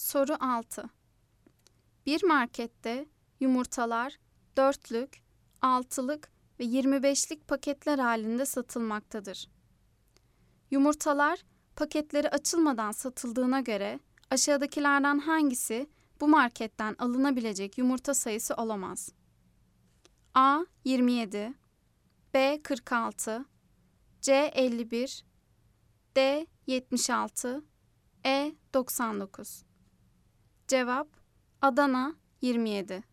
Soru 6. Bir markette yumurtalar 4'lük, 6'lık ve 25'lik paketler halinde satılmaktadır. Yumurtalar paketleri açılmadan satıldığına göre aşağıdakilerden hangisi bu marketten alınabilecek yumurta sayısı olamaz? A. 27, B. 46, C. 51, D. 76, E. 99. Cevap Adana 27.